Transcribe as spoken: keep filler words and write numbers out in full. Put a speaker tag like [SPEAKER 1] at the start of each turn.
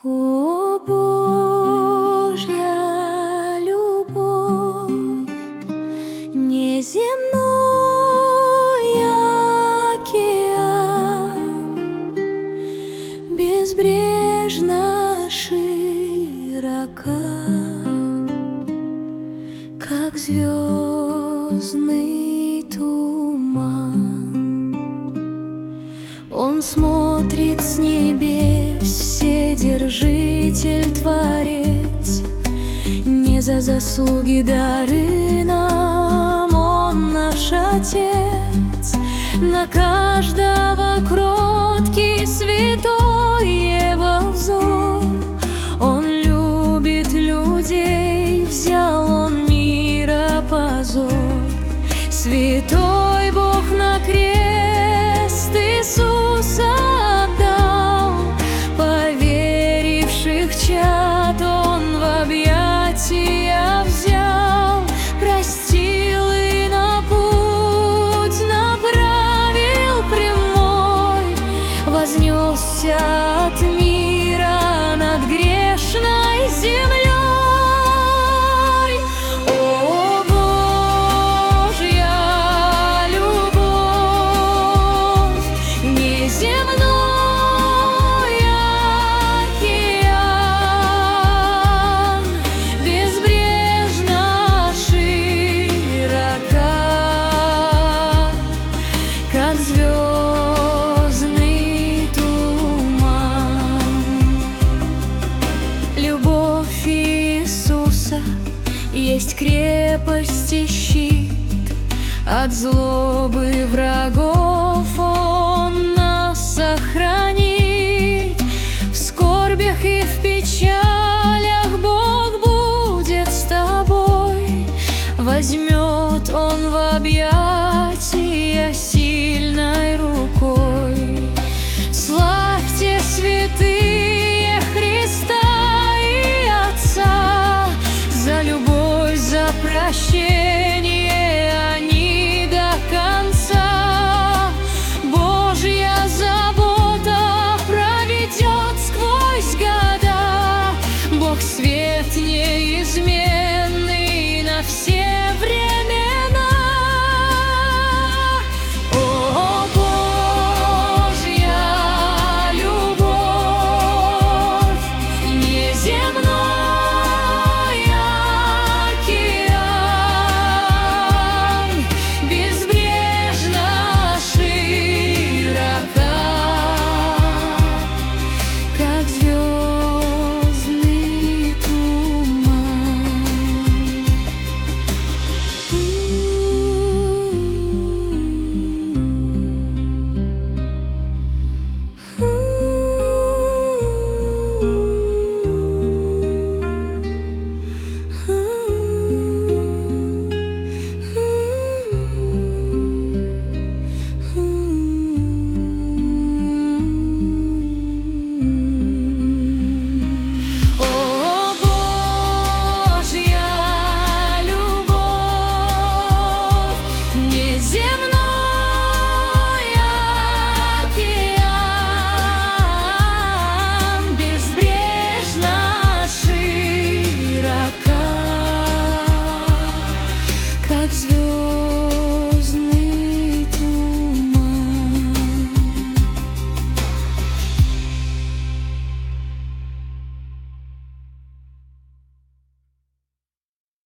[SPEAKER 1] О, Божья любовь, неземной океан, безбрежно широка, как звездный туман. Он смотрит с небес, Вседержитель, Творец, не за заслуги дары нам Он наш Отец. На каждого кроткий, святой Его взор. Он любит людей, взял Он мира позор. Святой Бог на крест Иисуса отдал, поверивших чад Он в объятия взял, простил и на путь направил прямой, вознесся от мира над грешной землей. Как звездный туман. Любовь Иисуса есть крепость и щит, от злобы врагов Он нас сохранит. В скорбях и в печалях Бог будет с тобой, возьмет Он в объятия сильной рукой. Славьте, святые, Христа и Отца, за любовь, за прощение.